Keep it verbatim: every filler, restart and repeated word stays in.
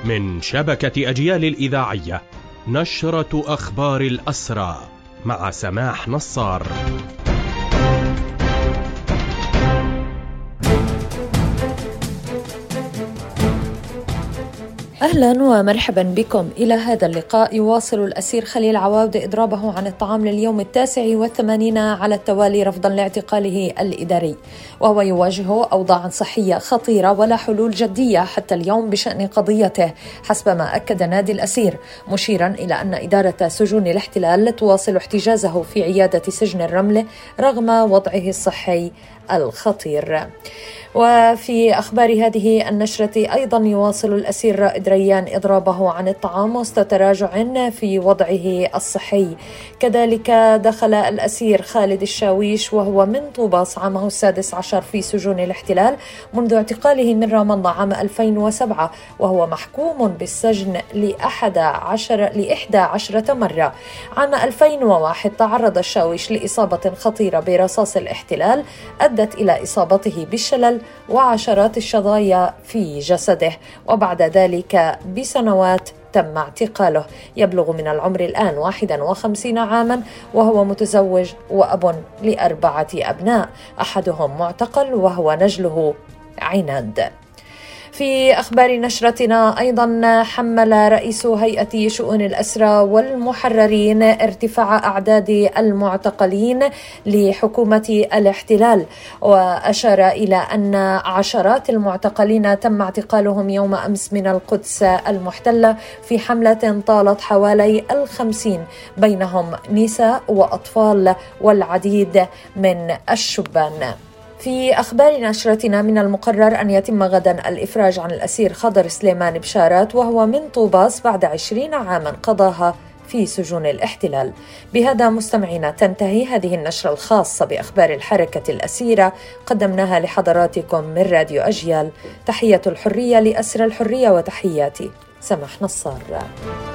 من شبكة أجيال الإذاعية، نشرة أخبار الأسرى مع سماح نصار. أهلا ومرحبا بكم إلى هذا اللقاء. يواصل الأسير خليل عواودة إضرابه عن الطعام لليوم التاسع والثمانين على التوالي رفضا لاعتقاله الإداري، وهو يواجه أوضاعا صحية خطيرة ولا حلول جدية حتى اليوم بشأن قضيته حسب ما أكد نادي الأسير، مشيرا إلى أن إدارة سجون الاحتلال تواصل احتجازه في عيادة سجن الرملة رغم وضعه الصحي الخطير. وفي أخبار هذه النشرة أيضا يواصل الأسير رائد ريان إضرابه عن الطعام وسط تراجع في وضعه الصحي. كذلك دخل الأسير خالد الشاويش وهو من طوباس عامه السادس عشر في سجون الاحتلال منذ اعتقاله من رام الله عام ألفين وسبعة، وهو محكوم بالسجن لأحد عشر لإحدى عشرة مرة. عام ألفين وواحد تعرض الشاويش لإصابة خطيرة برصاص الاحتلال أدت إلى إصابته بالشلل وعشرات الشظايا في جسده، وبعد ذلك بسنوات تم اعتقاله. يبلغ من العمر الآن واحد وخمسين عاما، وهو متزوج وأب لأربعة أبناء، أحدهم معتقل وهو نجله عناد. في أخبار نشرتنا أيضا حمل رئيس هيئة شؤون الأسرى والمحررين ارتفاع أعداد المعتقلين لحكومة الاحتلال، وأشار إلى أن عشرات المعتقلين تم اعتقالهم يوم أمس من القدس المحتلة في حملة طالت حوالي الخمسين، بينهم نساء وأطفال والعديد من الشبان. في أخبار نشرتنا من المقرر أن يتم غدا الإفراج عن الأسير خضر سليمان بشارات وهو من طوباس بعد عشرين عاما قضاها في سجون الاحتلال. بهذا مستمعينا تنتهي هذه النشرة الخاصة بأخبار الحركة الأسيرة، قدمناها لحضراتكم من راديو أجيال. تحية الحرية لأسر الحرية، وتحياتي سماح نصار.